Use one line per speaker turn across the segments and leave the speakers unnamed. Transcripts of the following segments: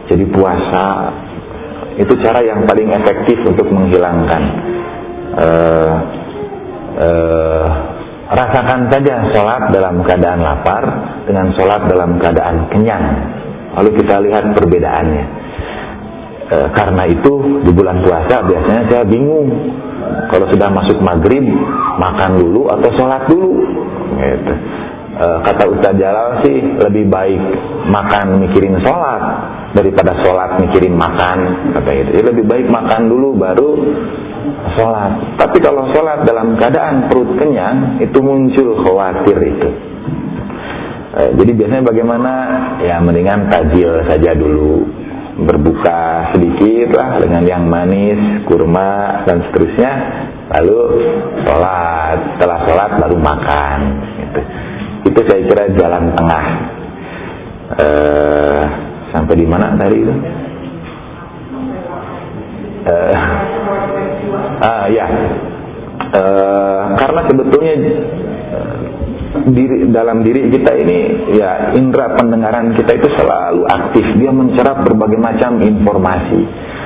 Jadi puasa itu cara yang paling efektif untuk menghilangkan. Rasakan saja sholat dalam keadaan lapar dengan sholat dalam keadaan kenyang. Lalu kita lihat perbedaannya. Karena itu di bulan puasa biasanya saya bingung. Kalau sudah masuk maghrib, makan dulu atau sholat dulu gitu. Kata Ustaz Jalal sih lebih baik makan mikirin sholat daripada sholat mikirin makan, kata itu. Jadi lebih baik makan dulu baru sholat. Tapi kalau sholat dalam keadaan perut kenyang, itu muncul khawatir itu. Jadi biasanya bagaimana? Ya mendingan tajil saja dulu, berbuka sedikit lah dengan yang manis, kurma dan seterusnya, lalu sholat. Setelah sholat baru makan gitu. Itu saya kira jalan tengah. Sampai di mana tadi itu? Karena sebetulnya dalam diri kita ini, ya indera pendengaran kita itu selalu aktif. Dia mencerap berbagai macam informasi.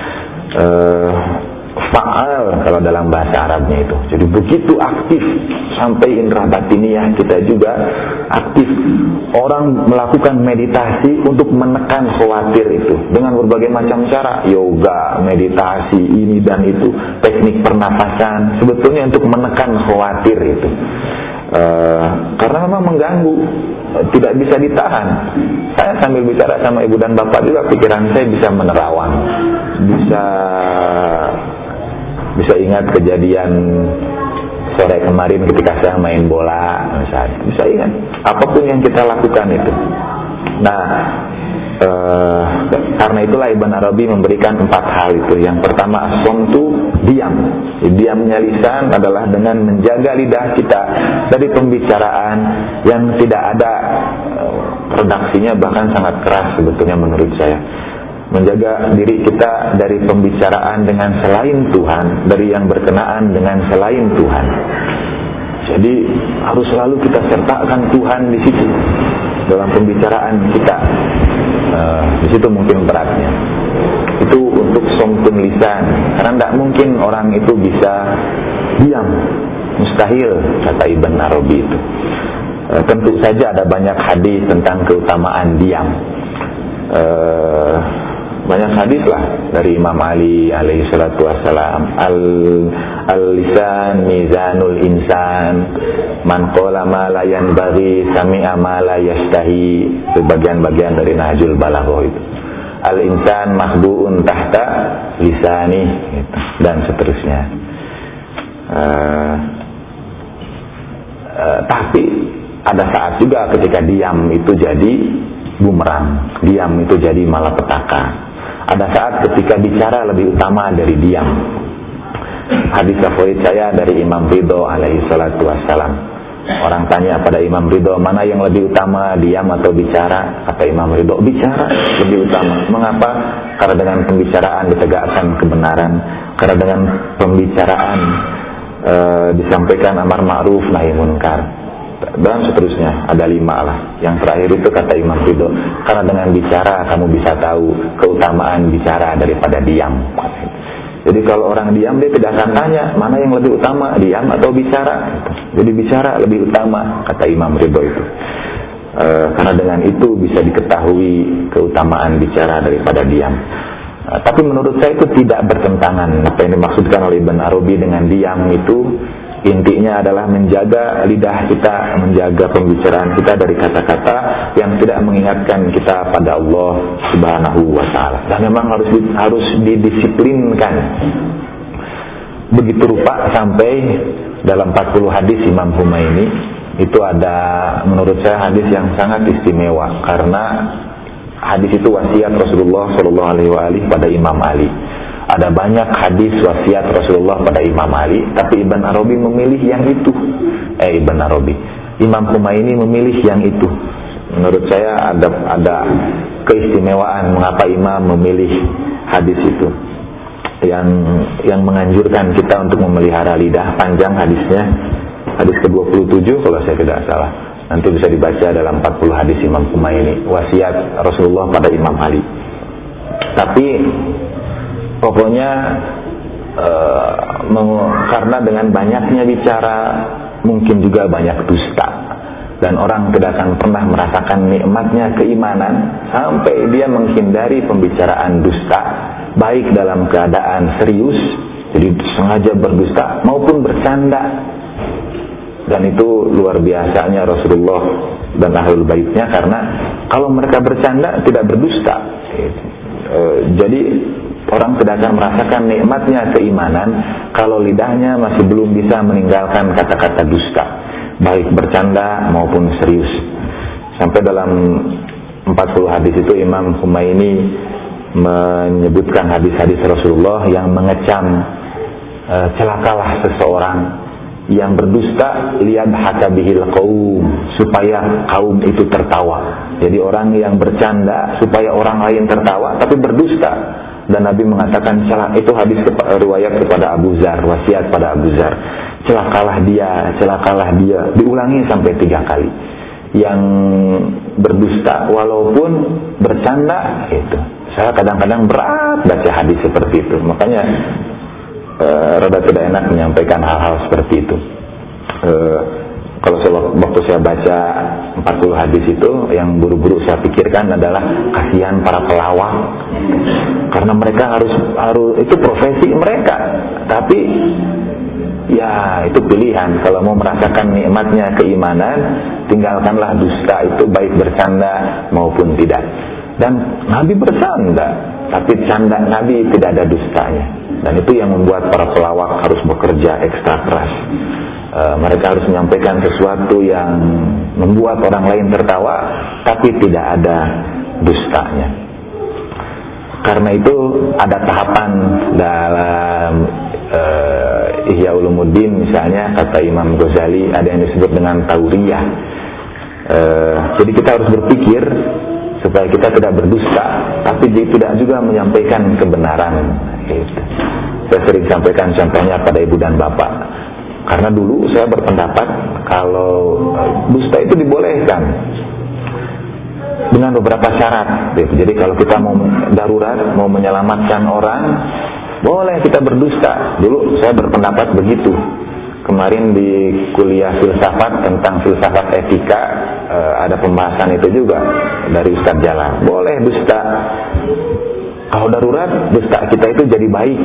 Fa'al kalau dalam bahasa Arabnya itu. Jadi begitu aktif sampai indera batiniah kita juga aktif. Orang melakukan meditasi untuk menekan khawatir itu dengan berbagai macam cara, yoga, meditasi, ini dan itu, teknik pernafasan, sebetulnya untuk menekan khawatir itu. Karena memang mengganggu, tidak bisa ditahan. Saya sambil bicara sama ibu dan bapak juga, pikiran saya bisa menerawang, bisa ingat kejadian sore kemarin ketika saya main bola misalnya, bisa ingat apapun yang kita lakukan itu. Nah, karena itulah Ibn Arabi memberikan 4 hal itu. Yang pertama, as-somtu, diam. Diamnya lisan adalah dengan menjaga lidah kita dari pembicaraan yang tidak ada redaksinya, bahkan sangat keras sebetulnya menurut saya. Menjaga diri kita dari pembicaraan dengan selain Tuhan, dari yang berkenaan dengan selain Tuhan. Jadi harus selalu kita sertakan Tuhan di situ dalam pembicaraan kita. Di situ mungkin beratnya. Itu untuk somtun lisan. Karena tidak mungkin orang itu bisa diam, mustahil, kata Ibn Arabi itu. Tentu saja ada banyak hadis tentang keutamaan diam. Banyak hadis lah dari Imam Ali alaihi salatu wassalam, al-lisan mizanul insan, man qala ma la yanbaghi sami'a ma la yastahi. Itu bagian-bagian dari Nahjul Balaghah itu. Al-insan mahdu'un tahta lisani gitu, dan seterusnya. Tapi ada saat juga ketika diam itu jadi bumerang, diam itu jadi malapetaka. Ada saat ketika bicara lebih utama dari diam. Hadis favorit saya dari Imam Ridho alaihi salatu wassalam. Orang tanya pada Imam Ridho, mana yang lebih utama, diam atau bicara? Kata Imam Ridho, bicara lebih utama. Mengapa? Karena dengan pembicaraan ditegakkan kebenaran. Karena dengan pembicaraan disampaikan amar ma'ruf nahi munkar, dan seterusnya. Ada 5 lah. Yang terakhir itu kata Imam Ridho, karena dengan bicara kamu bisa tahu keutamaan bicara daripada diam. Jadi kalau orang diam, dia tidak akan tanya mana yang lebih utama, diam atau bicara. Jadi bicara lebih utama, kata Imam Ridho itu. Karena dengan itu bisa diketahui keutamaan bicara daripada diam. Tapi menurut saya itu tidak bertentangan. Apa yang dimaksudkan oleh Ibn Arabi dengan diam itu, intinya adalah menjaga lidah kita, menjaga pembicaraan kita dari kata-kata yang tidak mengingatkan kita pada Allah Subhanahu wa ta'ala. Dan memang harus didisiplinkan. Begitu rupa sampai dalam 40 hadis Imam Humaini itu ada, menurut saya hadis yang sangat istimewa, karena hadis itu wasiat Rasulullah SAW pada Imam Ali. Ada banyak hadis wasiat Rasulullah pada Imam Ali, tapi Ibn Arabi memilih yang itu. Imam Humaini memilih yang itu. Menurut saya ada keistimewaan mengapa Imam memilih hadis itu, yang menganjurkan kita untuk memelihara lidah. Panjang hadisnya, hadis ke-27 kalau saya tidak salah. Nanti bisa dibaca dalam 40 hadis Imam Humaini, wasiat Rasulullah pada Imam Ali. Tapi pokoknya karena dengan banyaknya bicara mungkin juga banyak dusta, dan orang tidak akan pernah merasakan nikmatnya keimanan sampai dia menghindari pembicaraan dusta, baik dalam keadaan serius, jadi sengaja berdusta, maupun bercanda. Dan itu luar biasanya Rasulullah dan Ahlul Baitnya, karena kalau mereka bercanda tidak berdusta. Jadi orang tidak akan merasakan nikmatnya keimanan kalau lidahnya masih belum bisa meninggalkan kata-kata dusta, baik bercanda maupun serius. Sampai dalam 40 hadis itu Imam Humaini menyebutkan hadis-hadis Rasulullah yang mengecam celakalah seseorang yang berdusta liyadhaka bihil qaum, supaya kaum itu tertawa. Jadi orang yang bercanda supaya orang lain tertawa tapi berdusta. Dan Nabi mengatakan itu hadis riwayat kepada Abu Zar, wasiat pada Abu Zar. Celakalah dia, diulangi sampai 3 kali. Yang berdusta walaupun bercanda itu. Saya kadang-kadang berat baca hadis seperti itu. Makanya rada tidak enak menyampaikan hal-hal seperti itu. Kalau waktu saya baca 40 hadis itu, yang buru-buru saya pikirkan adalah kasihan para pelawak, karena mereka harus itu profesi mereka. Tapi ya itu pilihan. Kalau mau merasakan nikmatnya keimanan, tinggalkanlah dusta itu, baik bercanda maupun tidak. Dan Nabi bercanda, tapi canda Nabi tidak ada dustanya. Dan itu yang membuat para pelawak harus bekerja ekstra keras. Mereka harus menyampaikan sesuatu yang membuat orang lain tertawa, tapi tidak ada dustanya. Karena itu ada tahapan dalam Ihya Ulumuddin misalnya, kata Imam Ghazali, ada yang disebut dengan tauriyah. Jadi kita harus berpikir supaya kita tidak berdusta, tapi tidak juga menyampaikan kebenaran. Saya sering sampaikan contohnya pada ibu dan bapak. Karena dulu saya berpendapat kalau dusta itu dibolehkan dengan beberapa syarat. Jadi kalau kita mau darurat, mau menyelamatkan orang, boleh kita berdusta. Dulu saya berpendapat begitu. Kemarin di kuliah filsafat tentang filsafat etika ada pembahasan itu juga dari Ustadz Jalal. Boleh dusta. Kalau darurat, dusta kita itu jadi baik.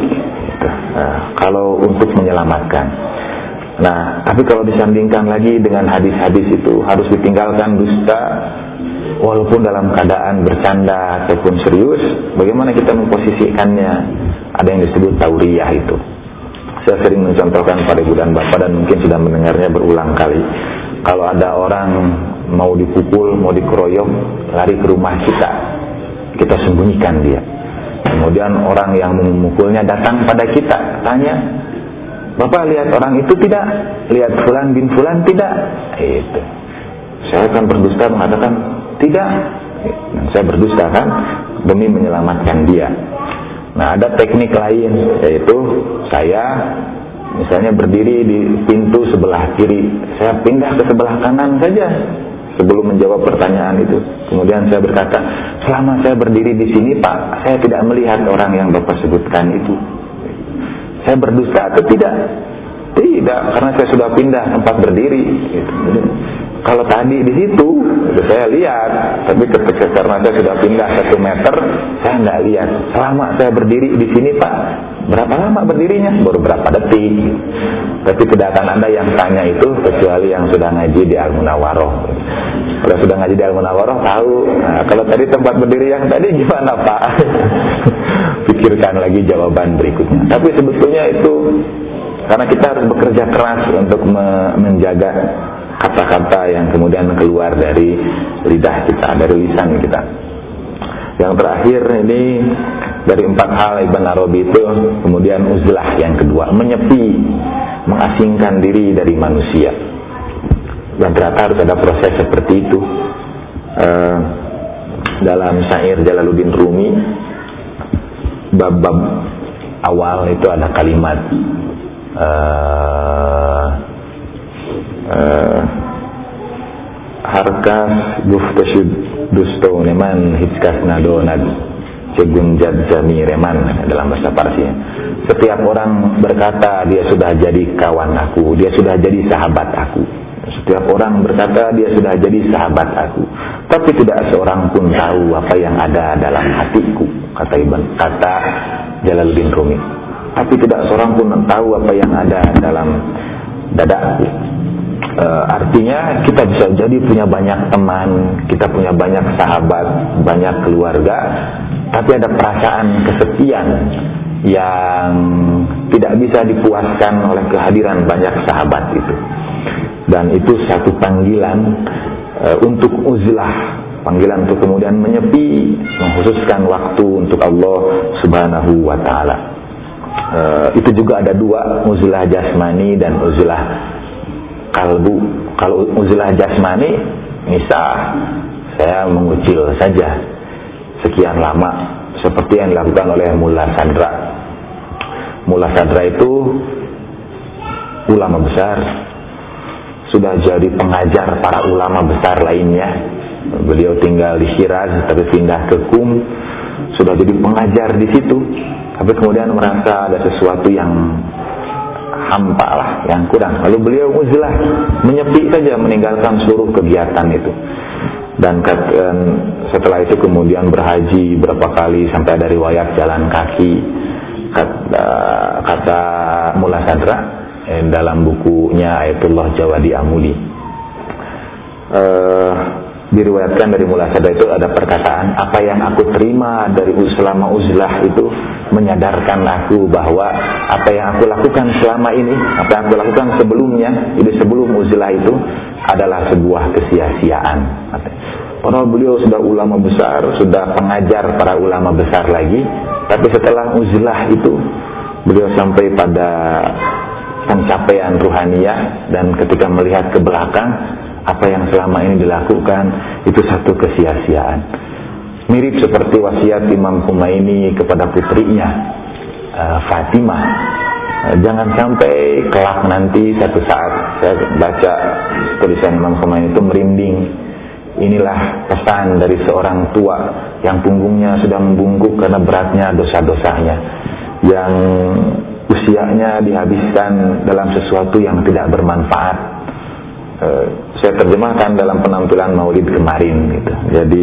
Kalau untuk menyelamatkan. Nah, tapi kalau disandingkan lagi dengan hadis-hadis itu, harus ditinggalkan dusta walaupun dalam keadaan bercanda ataupun serius. Bagaimana kita memposisikannya? Ada yang disebut tauriyah itu. Saya sering mencontohkan pada ibu dan bapak, dan mungkin sudah mendengarnya berulang kali. Kalau ada orang mau dipukul, mau dikeroyok, lari ke rumah kita sembunyikan dia. Kemudian orang yang memukulnya datang pada kita, tanya, Bapak lihat orang itu tidak? Lihat fulan bin fulan tidak? Itu. Saya akan berdusta mengatakan tidak. Dan saya berdusta kan demi menyelamatkan dia. Nah, ada teknik lain, yaitu saya misalnya berdiri di pintu sebelah kiri, saya pindah ke sebelah kanan saja sebelum menjawab pertanyaan itu. Kemudian saya berkata, selama saya berdiri di sini Pak, saya tidak melihat orang yang Bapak sebutkan itu. Saya berdusta atau tidak? Tidak, karena saya sudah pindah tempat berdiri. Jadi, kalau tadi di situ, saya lihat, tapi ketika karena saya sudah pindah 1 meter, saya nggak lihat. Selama saya berdiri di sini Pak, berapa lama berdirinya? Baru berapa detik. Tapi tidak akan ada yang tanya itu kecuali yang sudah ngaji di Al-Munawwaroh. Kalau sudah ngaji di Al-Munawwaroh tahu. Nah, kalau tadi tempat berdiri yang tadi gimana Pak? Pikirkan lagi jawaban berikutnya. Tapi sebetulnya itu karena kita harus bekerja keras untuk menjaga kata-kata yang kemudian keluar dari lidah kita, dari lisan kita. Yang terakhir ini dari 4 hal Ibn Arabi itu, kemudian uzlah yang kedua, menyepi, mengasingkan diri dari manusia. Dan ternyata harus ada proses seperti itu. Dalam syair Jalaluddin Rumi, bab-bab awal itu ada kalimat harkas guftashud dusto neman hitskas nadonad Cegun Jadzami Reman dalam bahasa Parsinya. Setiap orang berkata dia sudah jadi kawan aku, dia sudah jadi sahabat aku. Setiap orang berkata dia sudah jadi sahabat aku, tapi tidak seorang pun tahu apa yang ada dalam hatiku, kata Jalaluddin Rumi. Tapi tidak seorang pun tahu apa yang ada dalam dadaku. Artinya kita bisa jadi punya banyak teman, kita punya banyak sahabat, banyak keluarga, tapi ada perasaan kesepian yang tidak bisa dipuaskan oleh kehadiran banyak sahabat itu. Dan itu satu panggilan untuk uzlah, panggilan untuk kemudian menyepi, mengkhususkan waktu untuk Allah Subhanahu wa taala. Itu juga ada dua, uzlah jasmani dan uzlah kalbu. Kalau uzlah jasmani, misal saya mengucil saja sekian lama, seperti yang dilakukan oleh Mullah Sadra. Mullah Sadra itu ulama besar, sudah jadi pengajar para ulama besar lainnya. Beliau tinggal di Shiraz tapi pindah ke Qum, sudah jadi pengajar di situ. Tapi kemudian merasa ada sesuatu yang hampa lah, yang kurang. Lalu beliau uzlah, menyepi saja, meninggalkan seluruh kegiatan itu. Dan setelah itu kemudian berhaji berapa kali, sampai ada riwayat jalan kaki. Kata Mullah Sadra dalam bukunya Ayatullah Jawadi Amuli, diriwayatkan dari Mullah Sadra itu ada perkataan, apa yang aku terima dari selama uzlah itu menyadarkan aku bahwa apa yang aku lakukan selama ini, apa yang aku lakukan sebelumnya, jadi sebelum uzlah itu adalah sebuah kesia-siaan. Padahal beliau sudah ulama besar, sudah pengajar para ulama besar lagi, tapi setelah uzlah itu beliau sampai pada pencapaian ruhaniyah, dan ketika melihat ke belakang apa yang selama ini dilakukan itu satu kesia-siaan. Mirip seperti wasiat Imam Khomeini kepada putrinya Fatimah. Jangan sampai kelak nanti satu saat saya baca tulisan Imam Khomeini itu merinding. Inilah pesan dari seorang tua yang punggungnya sudah membungkuk karena beratnya dosa-dosanya, yang usianya dihabiskan dalam sesuatu yang tidak bermanfaat. Saya terjemahkan dalam penampilan Maulid kemarin gitu. Jadi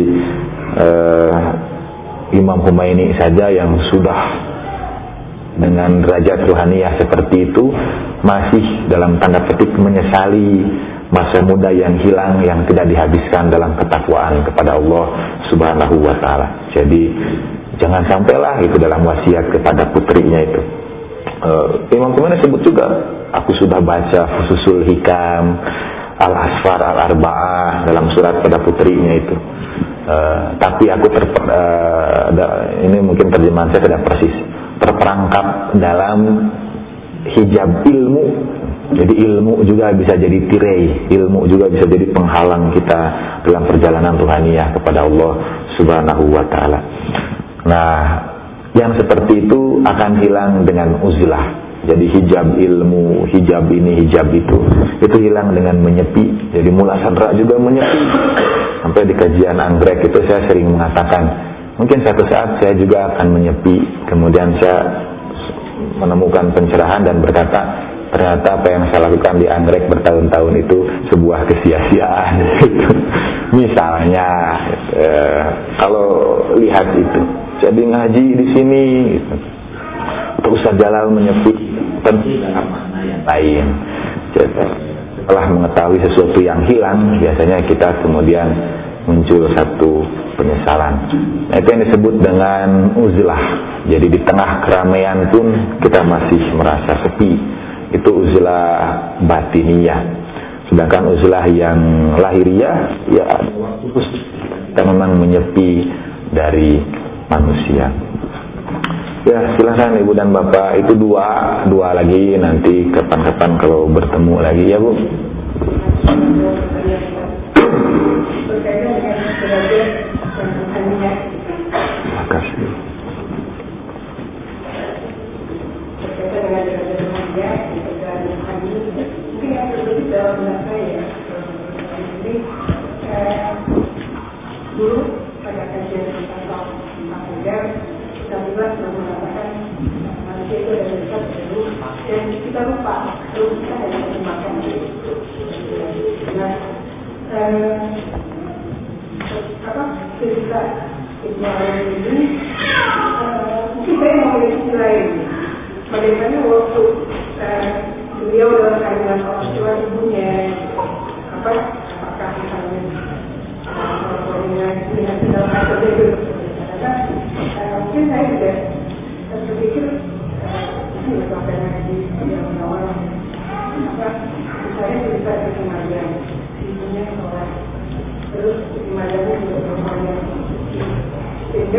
Imam Khomeini saja yang sudah dengan derajat ruhaniyah seperti itu masih dalam tanda petik menyesali masa muda yang hilang, yang tidak dihabiskan dalam ketakwaan kepada Allah Subhanahu wa taala. Jadi jangan sampailah itu dalam wasiat kepada putrinya itu. Imam Khomeini sebut juga, aku sudah baca Fususul Hikam, Al-Asfar Al-Arba'ah dalam surat pada putrinya itu. Tapi aku ini mungkin terjemahan saya tidak persis, terperangkap dalam hijab ilmu. Jadi ilmu juga bisa jadi tirai, ilmu juga bisa jadi penghalang kita dalam perjalanan ruhaniyah kepada Allah Subhanahu wa taala. Nah, yang seperti itu akan hilang dengan uzlah. Jadi hijab ilmu, hijab ini, hijab itu hilang dengan menyepi. Jadi Mullah Sadra juga menyepi. Sampai di kajian anggrek itu saya sering mengatakan, mungkin satu saat saya juga akan menyepi. Kemudian saya menemukan pencerahan dan berkata, ternyata apa yang saya lakukan di anggrek bertahun-tahun itu sebuah kesia-siaan. Misalnya, kalau lihat itu, jadi ngaji di sini, gitu. Ustaz Jalal menyepi tentu dalam makna yang lain. Setelah mengetahui sesuatu yang hilang, biasanya kita kemudian muncul satu penyesalan. Nah, itu yang disebut dengan uzlah. Jadi di tengah keramaian pun kita masih merasa sepi. Itu uzlah batiniyah. Sedangkan uzlah yang lahiriah, ya waktu khusus kita memang menyepi dari manusia. Ya, silakan Ibu dan Bapak, itu dua lagi, nanti kapan-kapan kalau bertemu lagi ya Bu. Terima kasih.
Dulu pada kajian tentang jelas mengatakan manusia itu ada dekat dulu dan kita lupa kalau kita hanya menggunakan itu. Nah, cerita Ismail ini mungkin saya mau mulai bagaimana waktu beliau dalam kandungan orang tua ibunya apakah misalnya dengan segala macam itu karena mungkin saya juga berpikir ini bukan lagi yang awal misalnya cerita Ismail ibunya sholat terus Ismailnya juga bermain sehingga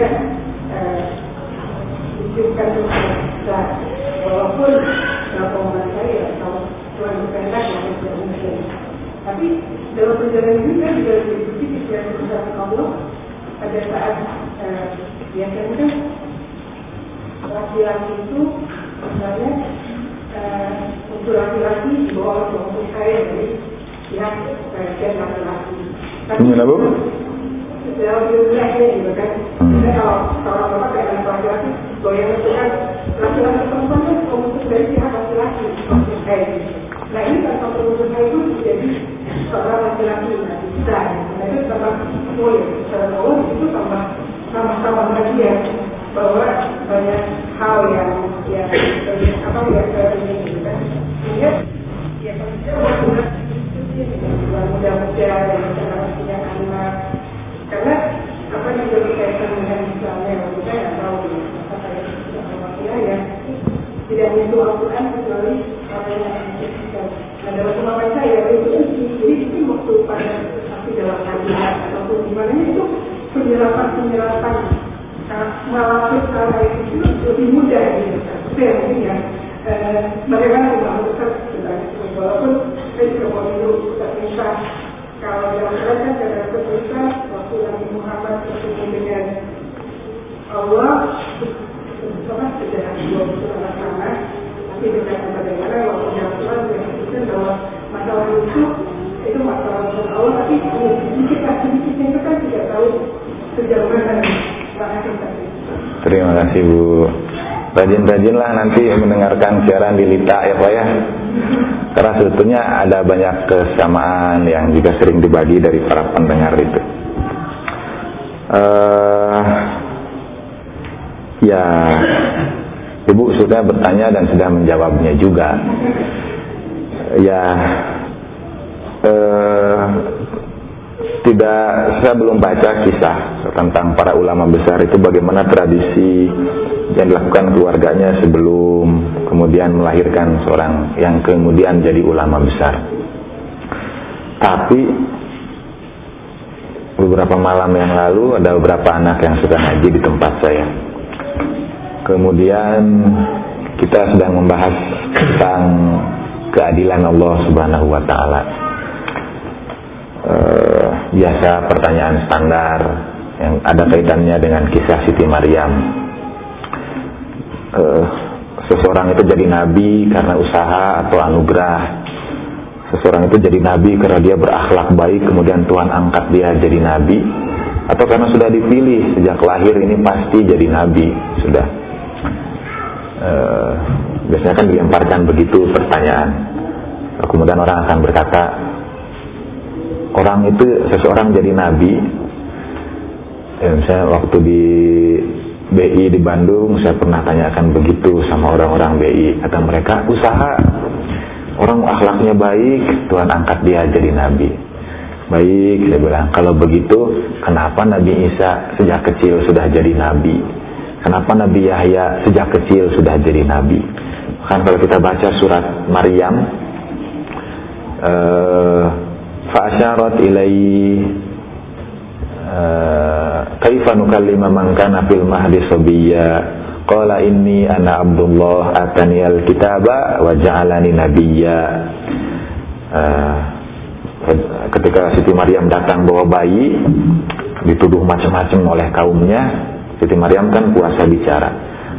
diciumkan kita walaupun dalam pemahaman saya kalau Tuhan berkehendak yang tidak mungkin tapi dalam perjalanan juga diikuti pikiran bersama Allah pada saat biasanya kan laki-laki itu misalnya untuk laki-laki dibawa untuk saya dari pihak bagian laki-laki.
Ini apa?
Dalam dunia ini juga kan. Kalau bapak kayak laki-laki, goyang itu kan laki-laki perempuan kan untuk dari pihak laki-laki untuk saya. Nah ini kalau untuk saya itu jadi seorang laki-laki kita. Nah itu tambah boleh. Secara Allah itu tambah sama-sama bahagia bahwa banyak hal yang apa yang terjadi gitu kan. Sehingga ya kalau muda-muda dan punya anak karena apa yang juga berkaitan dengan Islamnya kita yang tahu apa saya tidak mewakili ya tidak menyentuh Al-Quran kecuali apa yang diinginkan. Nah dalam pemahaman saya itu jadi itu waktu pada tapi dalam kajian ataupun gimana itu penyerapan melalui cara itu lebih mudah gitu. Itu yang mungkin ya bagaimana pemahaman besar sebenarnya walaupun saya juga mau dulu tak bisa kalau dalam mereka ada kesulitan waktu Nabi Muhammad bertemu dengan Allah sejak dua anak anak tapi dengan bagaimana waktu dalam Quran disebutkan bahwa masalah itu masalah Allah tapi sedikit itu kan tidak tahu sejauh mana kita.
Terima kasih Bu. Rajin-rajinlah nanti mendengarkan siaran di Lita ya Pak ya. Karena sebetulnya ada banyak kesamaan yang juga sering dibagi dari para pendengar itu. Ya, Ibu sudah bertanya dan sudah menjawabnya juga. Ya, saya belum baca kisah tentang para ulama besar itu bagaimana tradisi yang dilakukan keluarganya sebelum kemudian melahirkan seorang yang kemudian jadi ulama besar. Tapi beberapa malam yang lalu ada beberapa anak yang sedang ngaji di tempat saya. Kemudian kita sedang membahas tentang keadilan Allah Subhanahu wa taala. Biasa pertanyaan standar yang ada kaitannya dengan kisah Siti Maryam. Seseorang itu jadi nabi karena usaha atau anugerah. Seseorang itu jadi nabi karena dia berakhlak baik, kemudian Tuhan angkat dia jadi nabi, atau karena sudah dipilih sejak lahir ini pasti jadi nabi sudah. Biasanya kan dilemparkan begitu pertanyaan. Kemudian orang akan berkata, orang itu seseorang jadi nabi. Misalnya waktu di BI di Bandung saya pernah tanyakan begitu sama orang-orang BI, kata mereka usaha, orang akhlaknya baik, Tuhan angkat dia jadi nabi. Baik, saya bilang, kalau begitu kenapa Nabi Isa sejak kecil sudah jadi nabi? Kenapa Nabi Yahya sejak kecil sudah jadi nabi? Kan kalau kita baca surat Maryam, fa'asyarat ilaihi kaifa nukallima man kana fil mahdi sabiyya qala inni ana abdullah ataniyal kitaba wa ja'alani nabiyya. Ketika Siti Maryam datang bawa bayi, dituduh macam-macam oleh kaumnya, Siti Maryam kan kuasa bicara,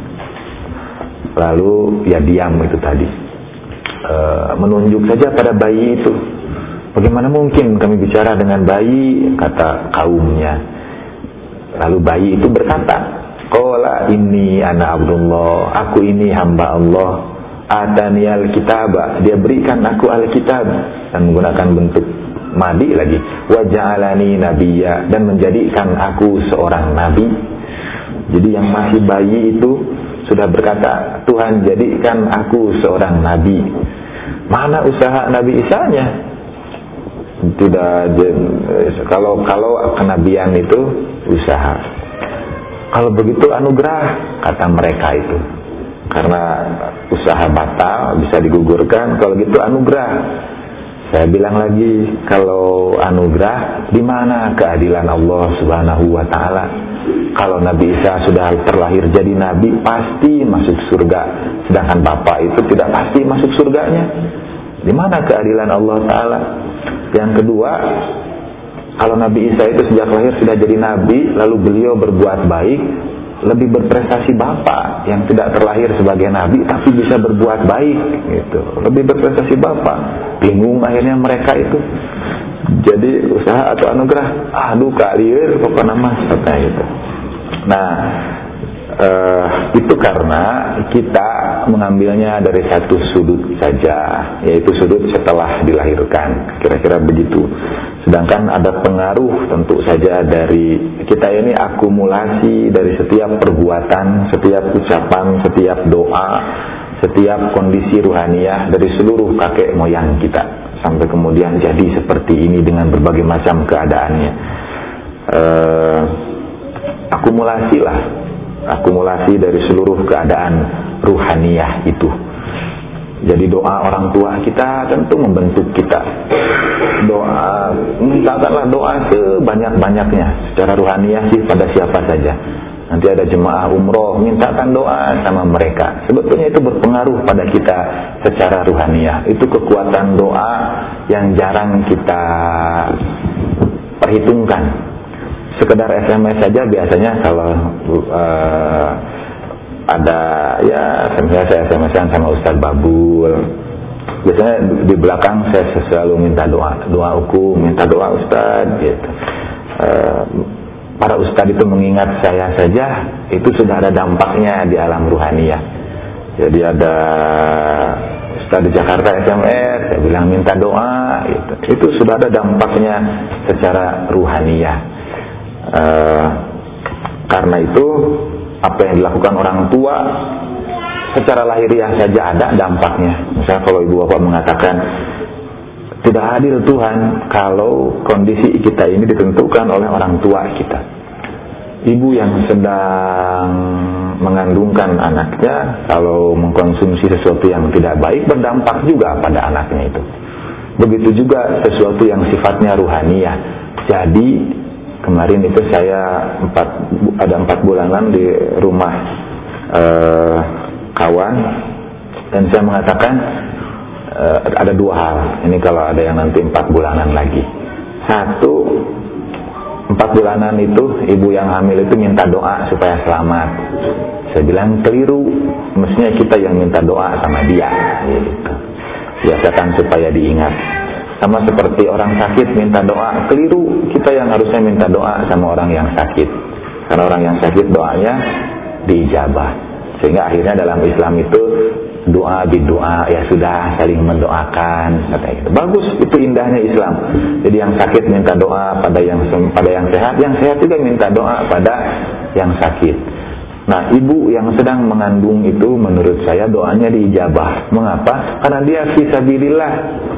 lalu ya diam itu tadi, menunjuk saja pada bayi itu. Bagaimana mungkin kami bicara dengan bayi, kata kaumnya. Lalu bayi itu berkata, Qala inni ana Abdullah, aku ini hamba Allah. Ataniyal kitaba, dia berikan aku alkitab, dan menggunakan bentuk madi lagi. Wa ja'alani nabiyya, dan menjadikan aku seorang nabi. Jadi yang masih bayi itu sudah berkata, Tuhan jadikan aku seorang nabi. Mana usaha Nabi Isa-nya? Tidak, kalau kenabian itu usaha. Kalau begitu anugerah, kata mereka itu. Karena usaha batal bisa digugurkan, kalau gitu anugerah. Saya bilang lagi, kalau anugerah, di mana keadilan Allah Subhanahu wa taala? Kalau Nabi Isa sudah terlahir jadi nabi, pasti masuk surga. Sedangkan Bapak itu tidak pasti masuk surganya. Di mana keadilan Allah taala? Yang kedua, kalau Nabi Isa itu sejak lahir sudah jadi nabi, lalu beliau berbuat baik, lebih berprestasi Bapak yang tidak terlahir sebagai nabi tapi bisa berbuat baik gitu. Lebih berprestasi Bapak. Bingung akhirnya mereka itu. Jadi usaha atau anugerah? Aduh kalir pokoknya mas kata itu. Nah, itu karena kita mengambilnya dari satu sudut saja, yaitu sudut setelah dilahirkan, kira-kira begitu. Sedangkan ada pengaruh tentu saja dari kita ini, akumulasi dari setiap perbuatan, setiap ucapan, setiap doa, setiap kondisi ruhaniyah dari seluruh kakek moyang kita, sampai kemudian jadi seperti ini dengan berbagai macam keadaannya. Akumulasi dari seluruh keadaan ruhaniyah itu. Jadi doa orang tua kita tentu membentuk kita. Doa, mintakanlah doa sebanyak-banyaknya secara ruhaniyah sih pada siapa saja. Nanti ada jemaah umroh, mintakan doa sama mereka. Sebetulnya itu berpengaruh pada kita secara ruhaniyah. Itu kekuatan doa yang jarang kita perhitungkan. Sekedar SMS saja biasanya kalau ada ya, misalnya saya SMS-an sama Ustadz Babul, biasanya di belakang saya selalu minta doaku, minta doa Ustadz gitu. Para Ustadz itu mengingat saya saja, itu sudah ada dampaknya di alam ruhaniyah. Jadi ada Ustadz di Jakarta SMS, saya bilang minta doa gitu. Itu sudah ada dampaknya secara ruhaniyah. Karena itu apa yang dilakukan orang tua secara lahiriah saja ada dampaknya. Misalnya kalau ibu bapak mengatakan tidak adil Tuhan kalau kondisi kita ini ditentukan oleh orang tua kita. Ibu yang sedang mengandungkan anaknya kalau mengkonsumsi sesuatu yang tidak baik berdampak juga pada anaknya itu. Begitu juga sesuatu yang sifatnya ruhaniyah. Jadi kemarin itu saya ada 4 bulanan di rumah kawan, dan saya mengatakan ada 2 hal. Ini kalau ada yang nanti 4 bulanan lagi. 1, 4 bulanan itu ibu yang hamil itu minta doa supaya selamat. Saya bilang keliru, mestinya kita yang minta doa sama dia gitu. Biasakan supaya diingat. Sama seperti orang sakit minta doa, keliru, kita yang harusnya minta doa sama orang yang sakit. Karena orang yang sakit doanya diijabah. Sehingga akhirnya dalam Islam itu doa bidoa, ya sudah saling mendoakan kata itu. Bagus, itu indahnya Islam. Jadi yang sakit minta doa pada yang sehat juga minta doa pada yang sakit. Nah, ibu yang sedang mengandung itu menurut saya doanya diijabah. Mengapa? Karena dia fisabilillah.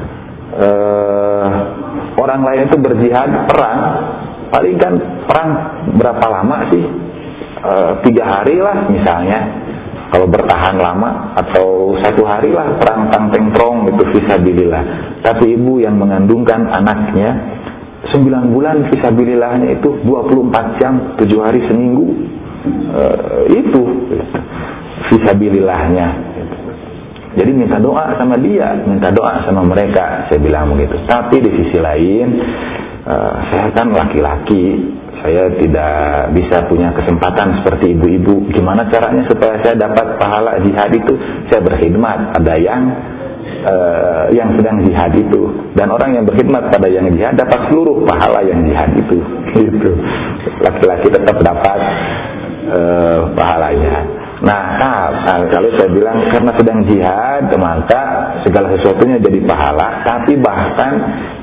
Orang lain itu berjihad perang, paling kan perang berapa lama sih? 3 hari lah misalnya, kalau bertahan lama, atau 1 hari lah perang tang-teng-trong itu fisabilillah. Tapi ibu yang mengandungkan anaknya 9 bulan fisabilillahnya itu 24 jam 7 hari seminggu, itu fisabilillahnya. Jadi minta doa sama dia, minta doa sama mereka, saya bilang begitu. Tapi di sisi lain, saya kan laki-laki, saya tidak bisa punya kesempatan seperti ibu-ibu. Gimana caranya supaya saya dapat pahala jihad itu? Saya berkhidmat, ada yang sedang jihad itu, dan orang yang berkhidmat pada yang jihad dapat seluruh pahala yang jihad itu. Gitu. Laki-laki tetap dapat pahalanya. Nah, kalau saya bilang karena sedang jihad, maka segala sesuatunya jadi pahala. Tapi bahkan